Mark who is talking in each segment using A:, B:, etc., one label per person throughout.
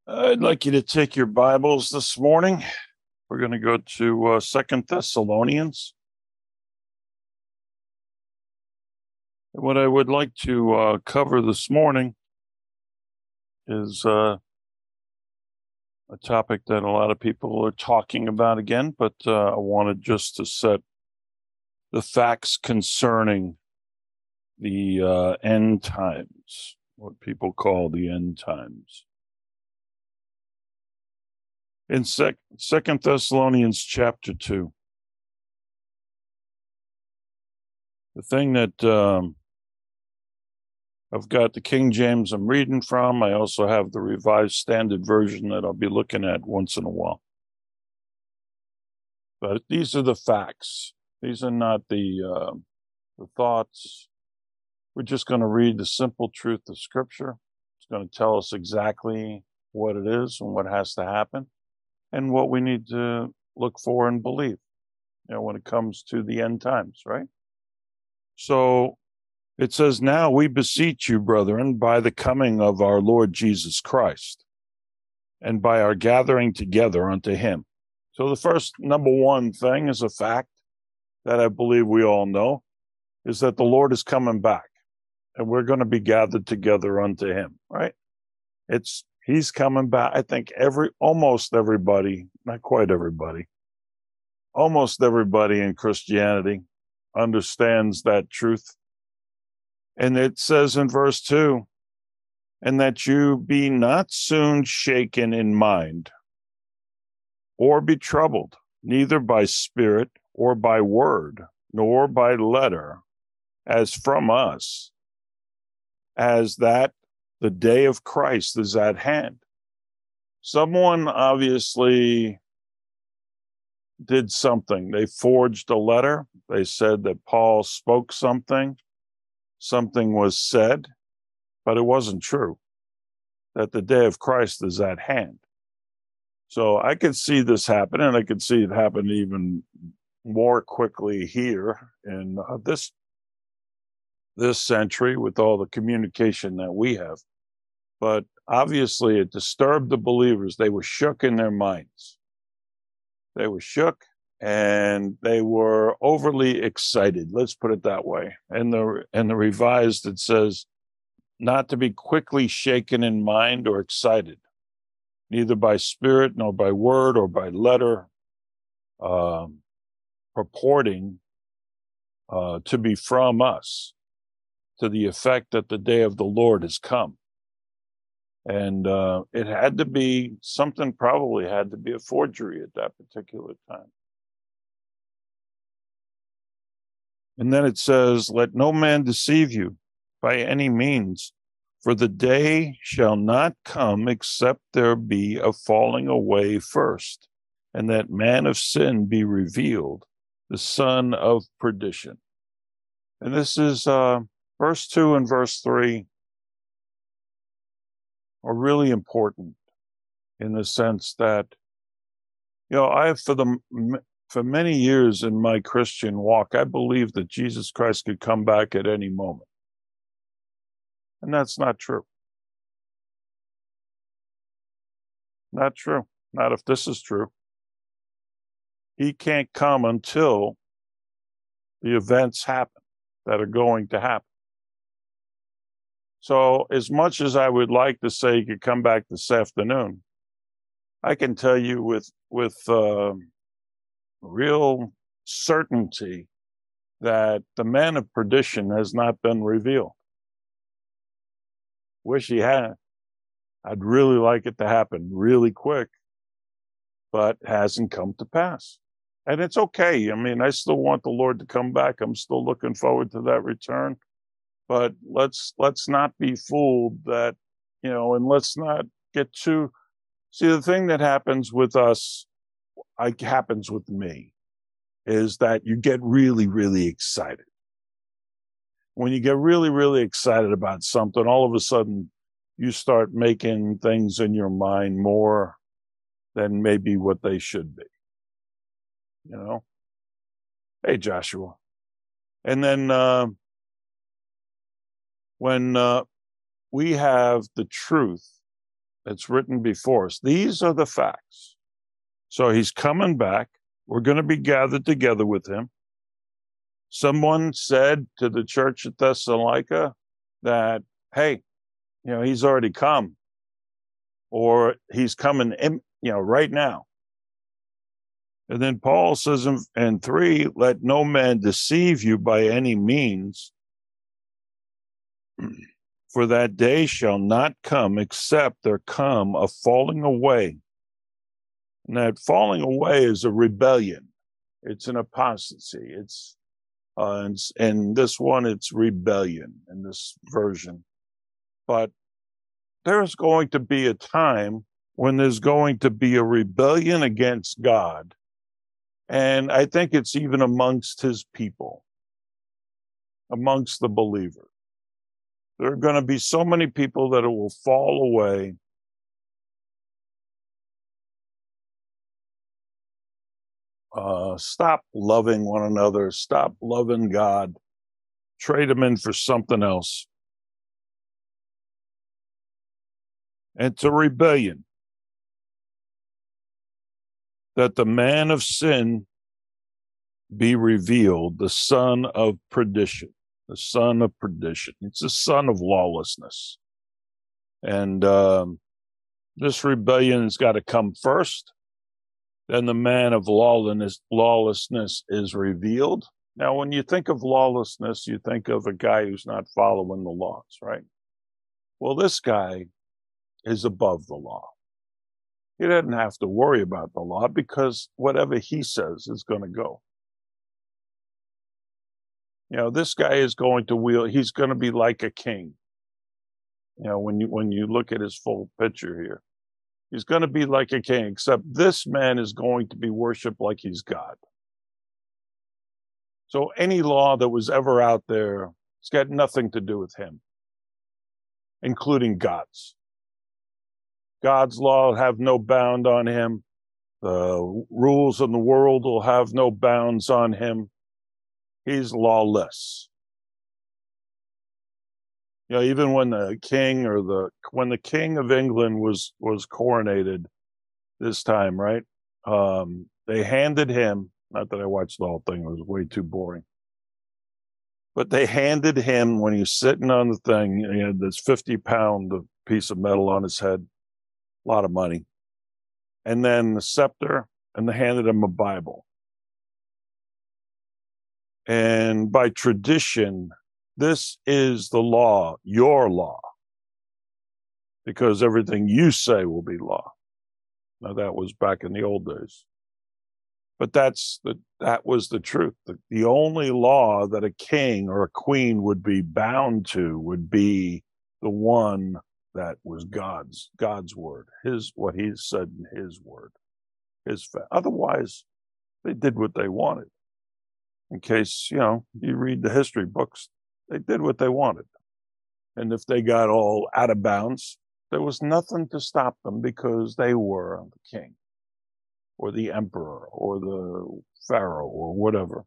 A: I'd like you to take your Bibles this morning. We're going to go to Second Thessalonians. What I would like to cover this morning is a topic that a lot of people are talking about again, but I wanted just to set the facts concerning the end times, what people call the end times. In Second Thessalonians chapter 2, the thing that I've got the King James I'm reading from. I also have the Revised Standard Version that I'll be looking at once in a while. But these are the facts. These are not the thoughts. We're just going to read the simple truth of Scripture. It's going to tell us exactly what it is and what has to happen and what we need to look for and believe, when it comes to the end times, right? So it says, "Now we beseech you, brethren, by the coming of our Lord Jesus Christ, and by our gathering together unto him." So the first number one thing is a fact that I believe we all know, is that the Lord is coming back, and we're going to be gathered together unto him, right? He's coming back. I think almost everybody, not quite everybody, almost everybody in Christianity understands that truth. And it says in verse 2, "And that you be not soon shaken in mind, or be troubled, neither by spirit, or by word, nor by letter, as from us, as that the day of Christ is at hand." Someone obviously did something. They forged a letter. They said that Paul spoke something. Something was said, but it wasn't true, that the day of Christ is at hand. So I could see this happen, and I could see it happen even more quickly here in this century with all the communication that we have. But obviously, it disturbed the believers. They were shook in their minds. They were shook, and they were overly excited. Let's put it that way. And the Revised, it says, "Not to be quickly shaken in mind or excited, neither by spirit, nor by word, or by letter, purporting to be from us, to the effect that the day of the Lord has come." And it had to be something, probably had to be a forgery at that particular time. And then it says, "Let no man deceive you by any means, for the day shall not come except there be a falling away first, and that man of sin be revealed, the son of perdition." And this is verse 2 and verse 3 are really important in the sense that, for many years in my Christian walk, I believed that Jesus Christ could come back at any moment. And that's not true. Not true. Not if this is true. He can't come until the events happen that are going to happen. So as much as I would like to say he could come back this afternoon, I can tell you with real certainty that the man of perdition has not been revealed. Wish he had. I'd really like it to happen really quick, but hasn't come to pass. And it's okay. I mean, I still want the Lord to come back. I'm still looking forward to that return. But let's not be fooled that, and let's not get too. See, the thing that happens with us, happens with me, is that you get really, really excited. When you get really, really excited about something, all of a sudden you start making things in your mind more than maybe what they should be. Hey, Joshua. And then when we have the truth It's written before us. These are the facts. So he's coming back. We're going to be gathered together with him. Someone said to the church at Thessalonica that, hey, he's already come, or he's coming right now. And then Paul says in 3, let no man deceive you by any means, for that day shall not come except there come a falling away. And that falling away is a rebellion. It's an apostasy. It's and this one, it's rebellion in this version. But there's going to be a time when there's going to be a rebellion against God. And I think it's even amongst his people, amongst the believers. There are going to be so many people that it will fall away. Stop loving one another. Stop loving God. Trade him in for something else. It's a rebellion. That the man of sin be revealed, the son of perdition. The son of perdition. It's the son of lawlessness. And this rebellion has got to come first. Then the man of lawlessness is revealed. Now, when you think of lawlessness, you think of a guy who's not following the laws, right? Well, this guy is above the law. He doesn't have to worry about the law because whatever he says is going to go. This guy is going to wield, he's going to be like a king. When you look at his full picture here, he's going to be like a king, except this man is going to be worshiped like he's God. So any law that was ever out there, it's got nothing to do with him, including God's. God's law will have no bound on him. The rules of the world will have no bounds on him. He's lawless. Even when the king when the king of England was coronated this time, right? They handed him, not that I watched the whole thing, it was way too boring. But they handed him, when he was sitting on the thing, he had this 50-pound piece of metal on his head, a lot of money. And then the scepter, and they handed him a Bible. And by tradition, this is the law, your law, because everything you say will be law. Now, that was back in the old days. But that was the truth. The only law that a king or a queen would be bound to would be the one that was God's word, what he said in his word. Otherwise, they did what they wanted. In case, you read the history books, they did what they wanted. And if they got all out of bounds, there was nothing to stop them because they were the king or the emperor or the pharaoh or whatever.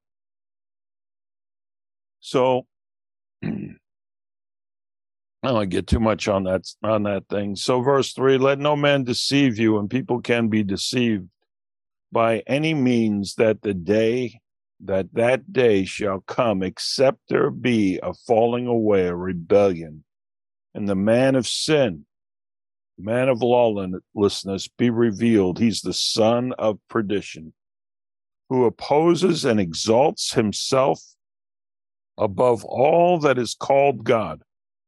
A: So I don't want to get too much on that thing. So verse 3, let no man deceive you, and people can be deceived by any means that that day shall come, except there be a falling away, a rebellion, and the man of sin, man of lawlessness, be revealed. He's the son of perdition, who opposes and exalts himself above all that is called God,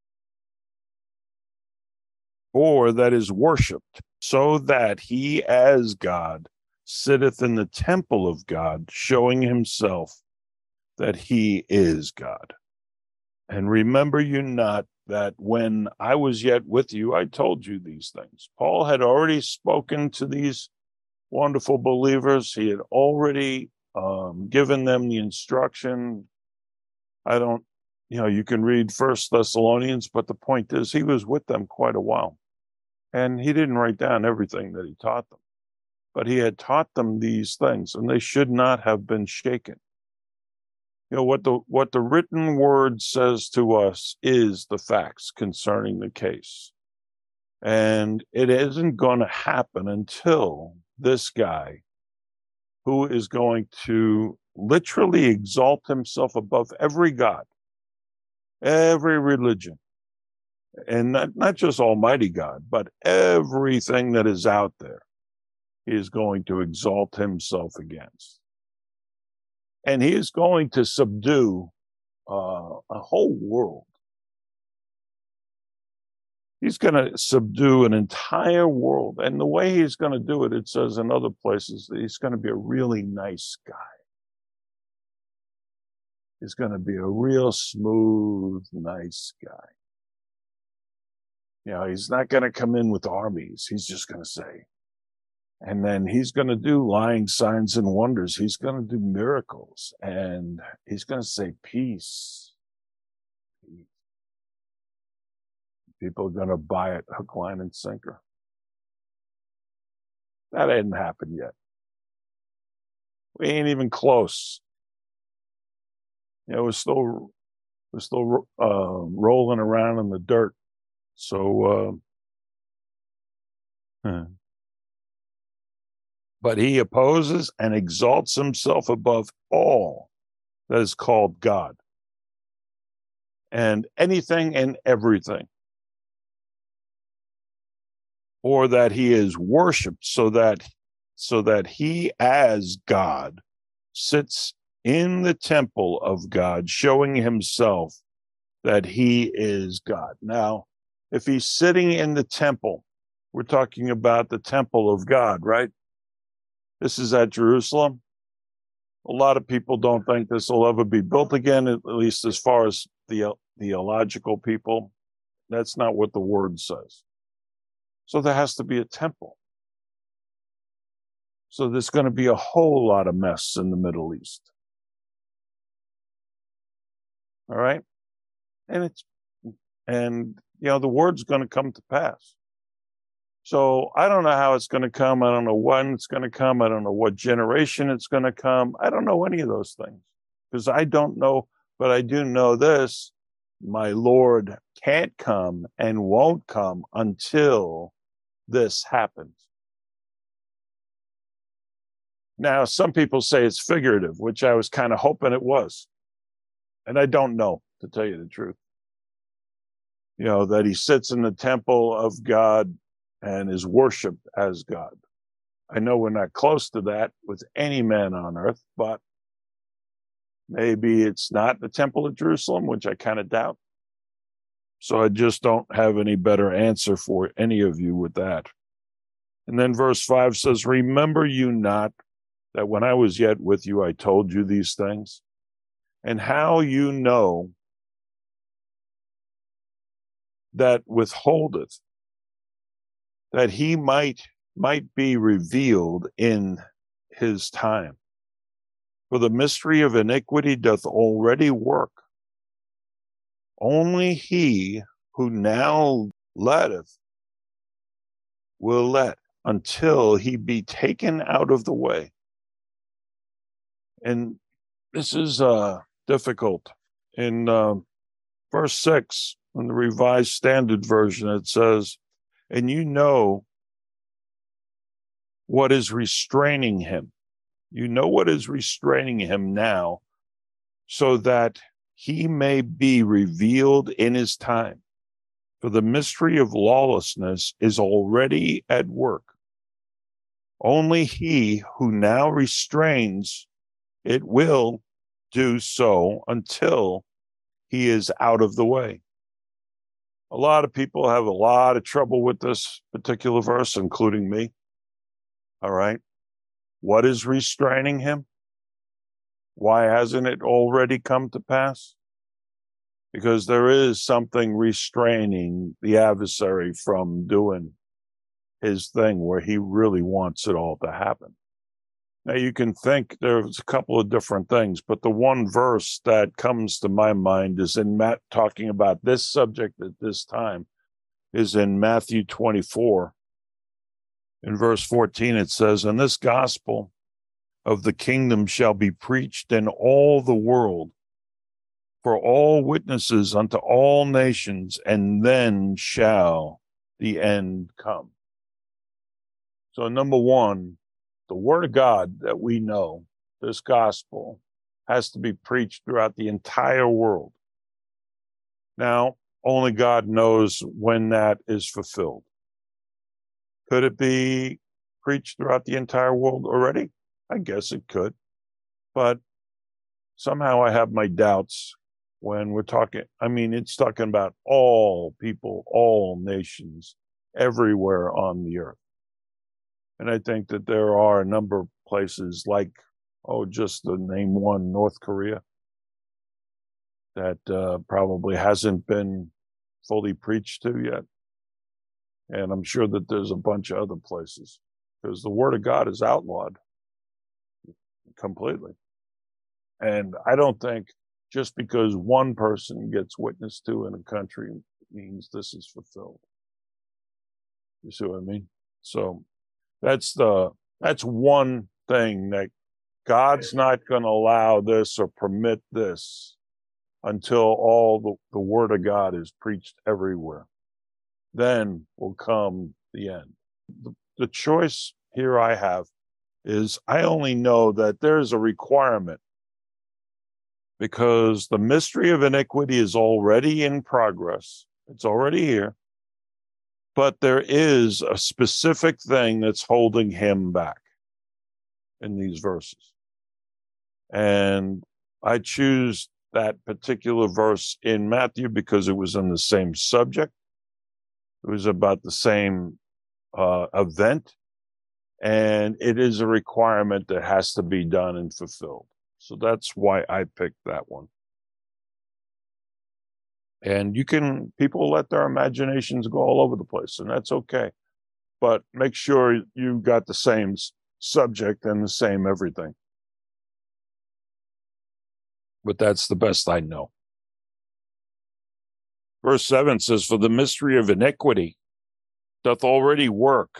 A: or that is worshipped, so that he as God sitteth in the temple of God, showing himself that he is God. And remember you not that when I was yet with you, I told you these things. Paul had already spoken to these wonderful believers. He had already given them the instruction. You can read First Thessalonians, but the point is he was with them quite a while. And he didn't write down everything that he taught them. But he had taught them these things, and they should not have been shaken. What the written word says to us is the facts concerning the case. And it isn't going to happen until this guy, who is going to literally exalt himself above every god, every religion, and not just Almighty God, but everything that is out there, he is going to exalt himself against. And he is going to subdue a whole world. He's going to subdue an entire world. And the way he's going to do it, it says in other places, that he's going to be a really nice guy. He's going to be a real smooth, nice guy. You know, he's not going to come in with armies. He's just going to say, and then he's going to do lying signs and wonders. He's going to do miracles, and he's going to say peace. People are going to buy it hook, line, and sinker. That hadn't happened yet. We ain't even close. You know, we're still rolling around in the dirt. So, but he opposes and exalts himself above all that is called God and anything and everything, or that he is worshipped, so that he as God sits in the temple of God, showing himself that he is God. Now, if he's sitting in the temple, we're talking about the temple of God, right? This is at Jerusalem. A lot of people don't think this will ever be built again, at least as far as the theological people. That's not what the word says. So there has to be a temple. So there's going to be a whole lot of mess in the Middle East. All right? And you know, the word's going to come to pass. So I don't know how it's going to come. I don't know when it's going to come. I don't know what generation it's going to come. I don't know any of those things because I don't know, but I do know this. My Lord can't come and won't come until this happens. Now, some people say it's figurative, which I was kind of hoping it was. And I don't know, to tell you the truth. You know, that he sits in the temple of God and is worshipped as God. I know we're not close to that with any man on earth, but maybe it's not the temple of Jerusalem, which I kind of doubt. So I just don't have any better answer for any of you with that. And then verse 5 says, remember you not that when I was yet with you, I told you these things, and how you know that withholdeth, that he might be revealed in his time. For the mystery of iniquity doth already work. Only he who now letteth will let until he be taken out of the way. And this is difficult. In verse 6, in the Revised Standard Version, it says, and you know what is restraining him. You know what is restraining him now, so that he may be revealed in his time. For the mystery of lawlessness is already at work. Only he who now restrains it will do so until he is out of the way. A lot of people have a lot of trouble with this particular verse, including me. All right. What is restraining him? Why hasn't it already come to pass? Because there is something restraining the adversary from doing his thing where he really wants it all to happen. Now, you can think there's a couple of different things, but the one verse that comes to my mind is in Matt talking about this subject at this time is in Matthew 24. In verse 14, it says, and this gospel of the kingdom shall be preached in all the world for all witnesses unto all nations, and then shall the end come. So number one, the word of God that we know, this gospel, has to be preached throughout the entire world. Now, only God knows when that is fulfilled. Could it be preached throughout the entire world already? I guess it could. But somehow I have my doubts when we're talking. I mean, it's talking about all people, all nations, everywhere on the earth. And I think that there are a number of places like, just to name one, North Korea, that probably hasn't been fully preached to yet. And I'm sure that there's a bunch of other places because the word of God is outlawed completely. And I don't think just because one person gets witnessed to in a country means this is fulfilled. You see what I mean? So that's one thing that God's not going to allow this or permit this until all the word of God is preached everywhere. Then will come the end. The choice here I have is I only know that there's a requirement because the mystery of iniquity is already in progress. It's already here. But there is a specific thing that's holding him back in these verses. And I choose that particular verse in Matthew because it was on the same subject. It was about the same event. And it is a requirement that has to be done and fulfilled. So that's why I picked that one. And people let their imaginations go all over the place, and that's okay. But make sure you got the same subject and the same everything. But that's the best I know. Verse 7 says, "For the mystery of iniquity doth already work.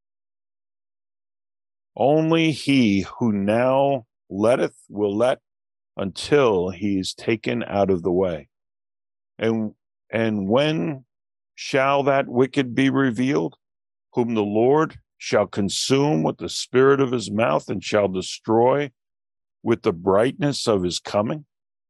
A: Only he who now letteth will let until he is taken out of the way. And when shall that wicked be revealed, whom the Lord shall consume with the spirit of his mouth and shall destroy with the brightness of his coming?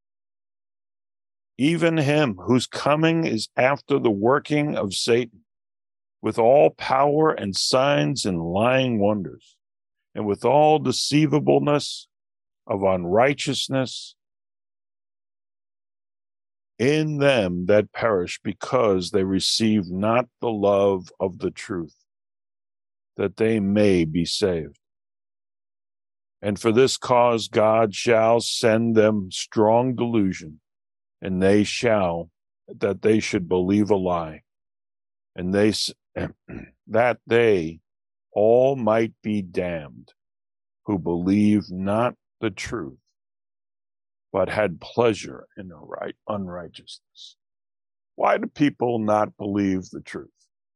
A: Even him whose coming is after the working of Satan, with all power and signs and lying wonders, and with all deceivableness of unrighteousness in them that perish, because they receive not the love of the truth, that they may be saved. And for this cause God shall send them strong delusion, and they should believe a lie, and that they all might be damned, who believe not the truth, but had pleasure in unrighteousness." Why do people not believe the truth?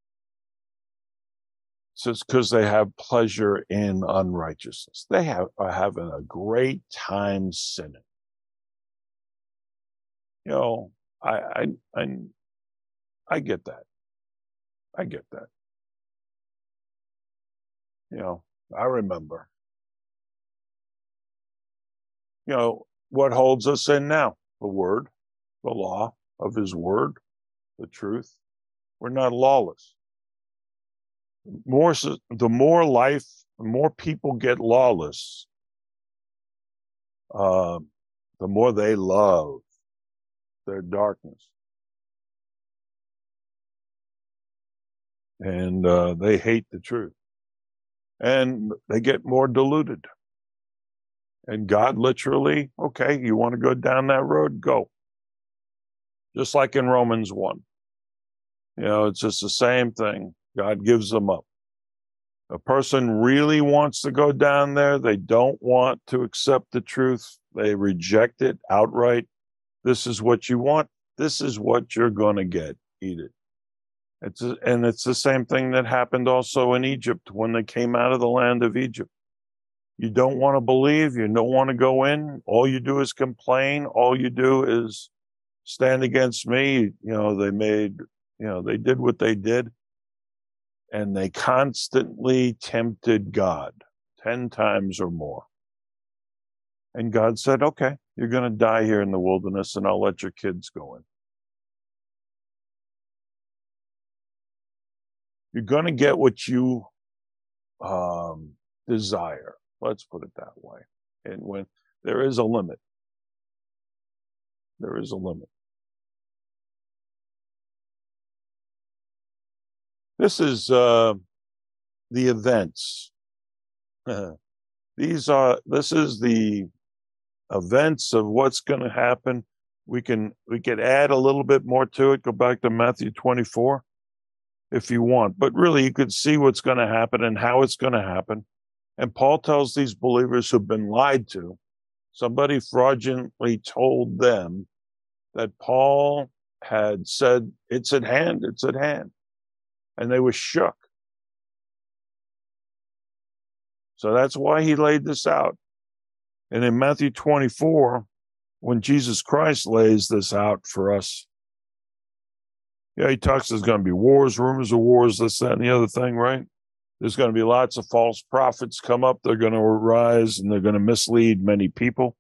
A: It says because they have pleasure in unrighteousness. They are having a great time sinning. I get that. I get that. I remember. What holds us in now? The word, the law of his word, the truth. We're not lawless. The more people get lawless, the more they love their darkness. And they hate the truth. And they get more deluded. And God literally, okay, you want to go down that road? Go. Just like in Romans 1. It's just the same thing. God gives them up. A person really wants to go down there. They don't want to accept the truth. They reject it outright. This is what you want. This is what you're going to get. Eat it. It's the same thing that happened also in Egypt when they came out of the land of Egypt. You don't want to believe. You don't want to go in. All you do is complain. All you do is stand against me. They did what they did. and they constantly tempted God 10 times or more. And God said, okay, you're going to die here in the wilderness, and I'll let your kids go in. You're going to get what you desire. Let's put it that way. And when there is a limit, there is a limit. This is the events. This is the events of what's going to happen. We could add a little bit more to it. Go back to Matthew 24 if you want, but really you could see what's going to happen and how it's going to happen. And Paul tells these believers who've been lied to, somebody fraudulently told them that Paul had said, it's at hand, it's at hand. And they were shook. So that's why he laid this out. And in Matthew 24, when Jesus Christ lays this out for us, he talks there's going to be wars, rumors of wars, this, that, and the other thing, right? There's going to be lots of false prophets come up. They're going to arise and they're going to mislead many people.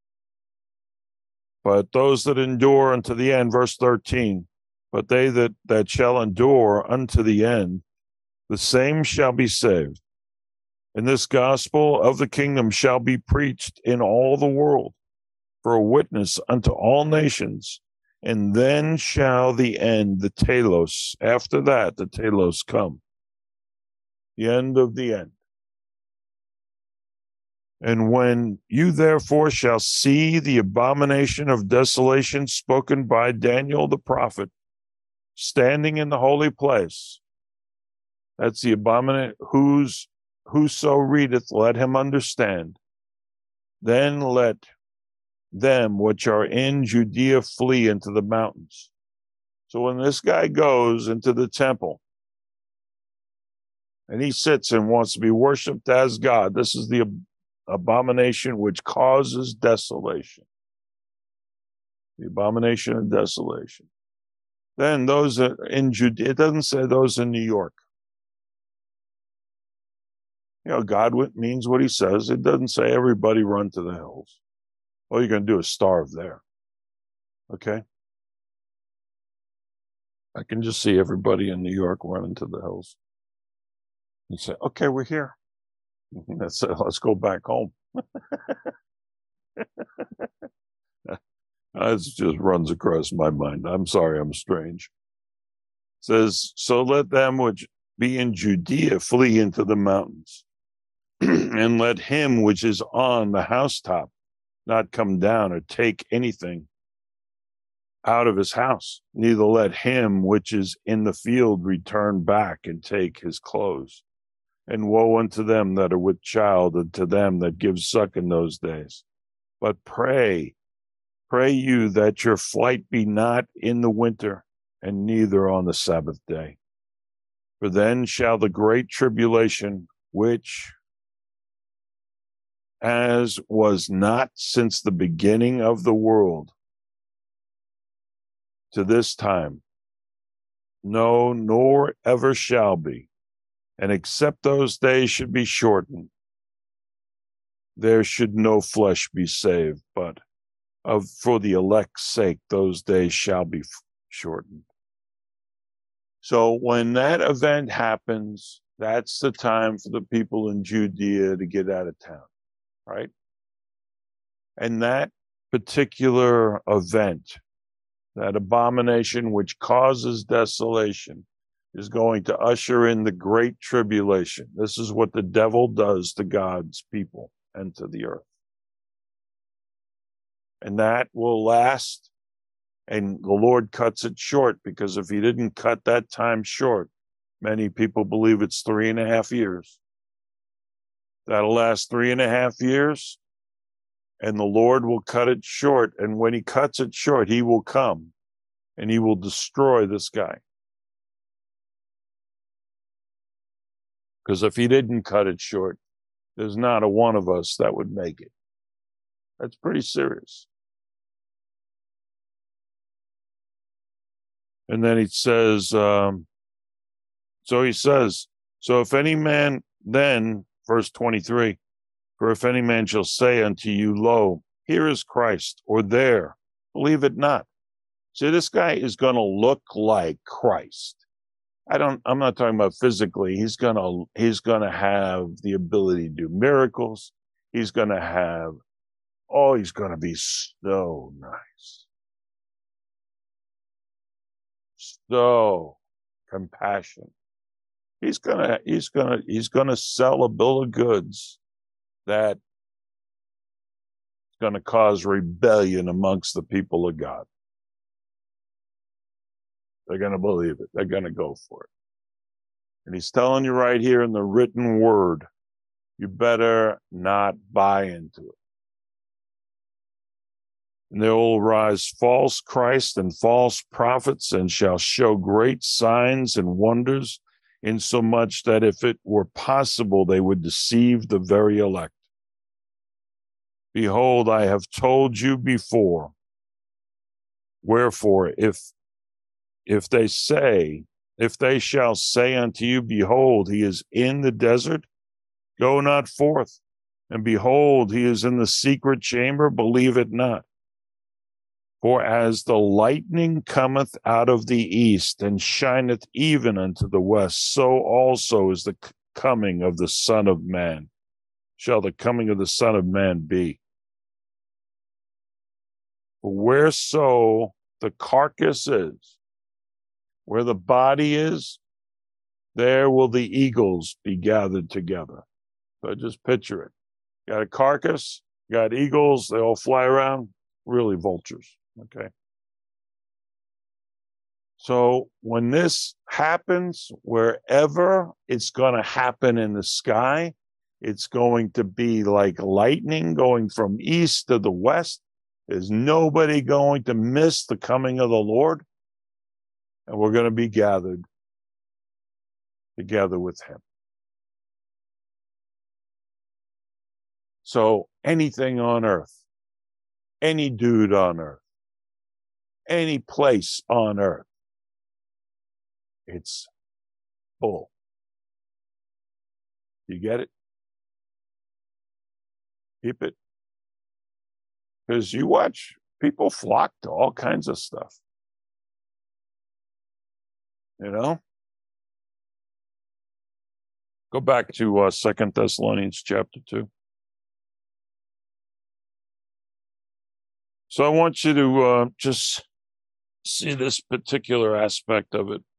A: But those that endure unto the end, verse 13, but they that shall endure unto the end, the same shall be saved. And this gospel of the kingdom shall be preached in all the world for a witness unto all nations. And then shall the end, the telos, after that, the telos come. The end of the end. And when you therefore shall see the abomination of desolation spoken by Daniel the prophet, standing in the holy place, that's the abomination, whoso readeth, let him understand. Then let them which are in Judea flee into the mountains. So when this guy goes into the temple and he sits and wants to be worshipped as God, this is the abomination which causes desolation. The abomination of desolation. Then those in Judea, it doesn't say those in New York. God means what he says. It doesn't say everybody run to the hills. All you're going to do is starve there. Okay? I can just see everybody in New York running to the hills. And say, okay, we're here. That's it. Let's go back home. That just runs across my mind. I'm sorry, I'm strange. It says, so let them which be in Judea flee into the mountains, and let him which is on the housetop not come down or take anything out of his house, neither let him which is in the field return back and take his clothes. And woe unto them that are with child, and to them that give suck in those days. But pray you that your flight be not in the winter, and neither on the Sabbath day. For then shall the great tribulation, which as was not since the beginning of the world to this time, no, nor ever shall be, and except those days should be shortened, there should no flesh be saved, but for the elect's sake, those days shall be shortened. So when that event happens, that's the time for the people in Judea to get out of town, right? And that particular event, that abomination which causes desolation, is going to usher in the great tribulation. This is what the devil does to God's people and to the earth. And that will last, and the Lord cuts it short, because if he didn't cut that time short, many people believe it's 3.5 years. That'll last 3.5 years, and the Lord will cut it short. And when he cuts it short, he will come and he will destroy this guy. Because if he didn't cut it short, there's not a one of us that would make it. That's pretty serious. And then he says, So he says, so if any man then, verse 23, for if any man shall say unto you, lo, here is Christ, or there, believe it not. See, this guy is going to look like Christ. I'm not talking about physically. He's going to have the ability to do miracles. He's going to have, he's going to be so nice. So compassionate. He's going to sell a bill of goods that is going to cause rebellion amongst the people of God. They're going to believe it. They're going to go for it. And he's telling you right here in the written word, you better not buy into it. And there will rise false Christ and false prophets, and shall show great signs and wonders, insomuch that if it were possible, they would deceive the very elect. Behold, I have told you before. Wherefore, if they shall say unto you, behold, he is in the desert, go not forth. And behold, he is in the secret chamber, believe it not. For as the lightning cometh out of the east, and shineth even unto the west, so also is the coming of the Son of Man. Shall the coming of the Son of Man be. For whereso the carcass is, where the body is, there will the eagles be gathered together. So just picture it. Got a carcass, got eagles, they all fly around, really vultures, okay? So when this happens, wherever it's going to happen in the sky, it's going to be like lightning going from east to the west. There's nobody going to miss the coming of the Lord. And we're going to be gathered together with him. So anything on earth, any dude on earth, any place on earth, it's bull. You get it? Keep it. Because you watch people flock to all kinds of stuff. You know? Go back to 2 Thessalonians chapter 2. So I want you to just see this particular aspect of it.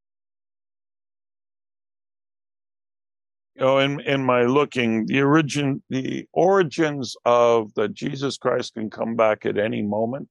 A: You know, in my looking, the origins of that Jesus Christ can come back at any moment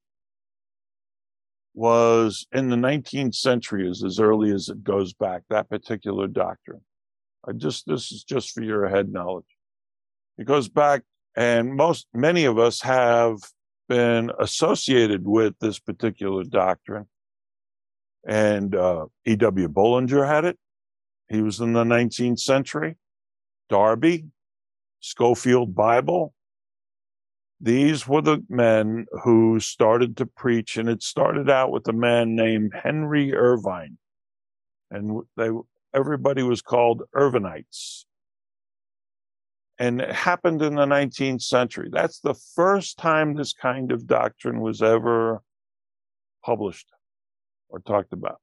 A: was in the 19th century, as early as it goes back, that particular doctrine. This is just for your head knowledge. It goes back, and many of us have been associated with this particular doctrine. And E.W. Bullinger had it. He was in the 19th century. Darby, Schofield Bible. These were the men who started to preach, and it started out with a man named Henry Irvine. And everybody was called Irvinites. And it happened in the 19th century. That's the first time this kind of doctrine was ever published or talked about.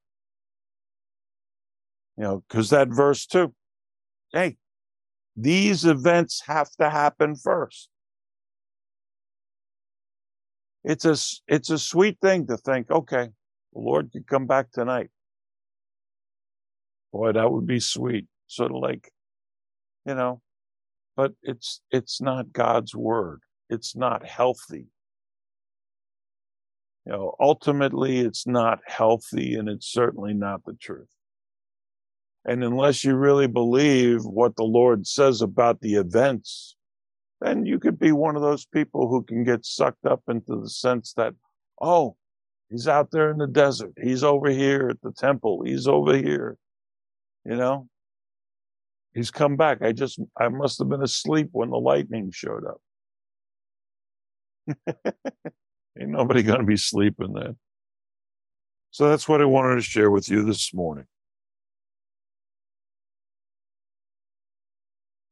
A: You know, because that verse 2, hey, these events have to happen first. It's a sweet thing to think, okay, the Lord could come back tonight. Boy, that would be sweet. Sort of like, you know, but it's not God's word. It's not healthy. You know, ultimately, it's not healthy, and it's certainly not the truth. And unless you really believe what the Lord says about the events, then you could be one of those people who can get sucked up into the sense that, oh, he's out there in the desert. He's over here at the temple. He's over here. You know, he's come back. I must have been asleep when the lightning showed up. Ain't nobody going to be sleeping then. So that's what I wanted to share with you this morning.